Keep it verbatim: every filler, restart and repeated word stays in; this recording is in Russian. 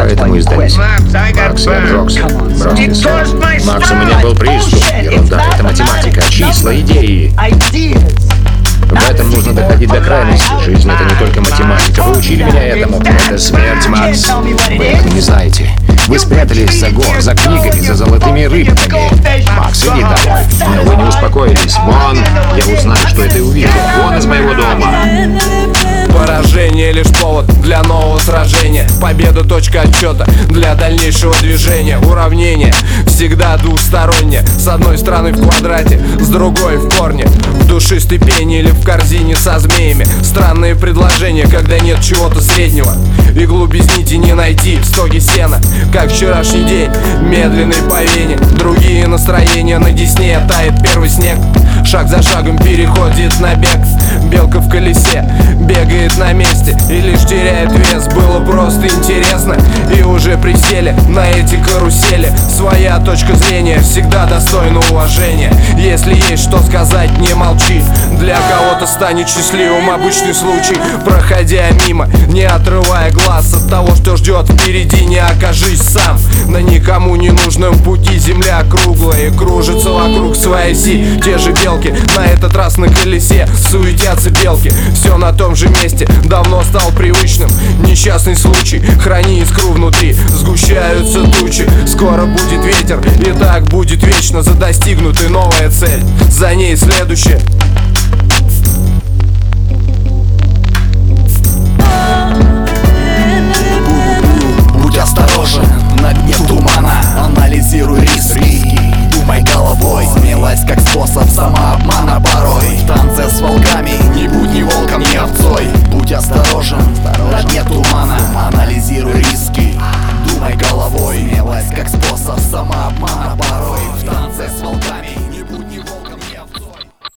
поэтому и сдались. Макс, я обжегся. Бросьте. Макс, у меня был приступ. Ерунда, это математика, числа, идеи. В этом нужно доходить до крайности. Жизнь — это не только математика. Вы учили меня этому. Это смерть, Макс. Вы этого не знаете. Вы спрятались за гор, за книгами, за золотыми рыбками. Макс, иди домой. Но вы не успокоились. Вон, я узнаю, что это и увижу. Вон из моего дома. Поражение лишь повод для нового сражения. Победа — точка отсчета для дальнейшего движения. Уравнение всегда двухстороннее. С одной стороны в квадрате, с другой в корне. В душистой пене или в корзине со змеями. Странные предложения, когда нет чего-то среднего. Иглу без нити не найти в стоге сена. Как вчерашний день, медленный по вене. Другие настроения, на десне тает первый снег. Шаг за шагом переходит на бег. Белка в колесе бегает на месте и лишь теряет вес. Было просто интересно, и уже присели на эти карусели. Своя точка зрения всегда достойна уважения. Если есть что сказать, не молчи. Для кого-то станет счастливым обычный случай. Проходя мимо, не отрывая глаз от того, что ждет впереди, не окажись сам на никому не нужном пути. Земля круглая и кружится вокруг своей оси. Те же белки, на этот раз на колесе суетятся белки. Все на том же месте, давно стал привычным. Несчастный случай, храни искру внутри. Сгущаются тучи, скоро будет ветер. И так будет вечно, за достигнутой новая цель. За ней следующая.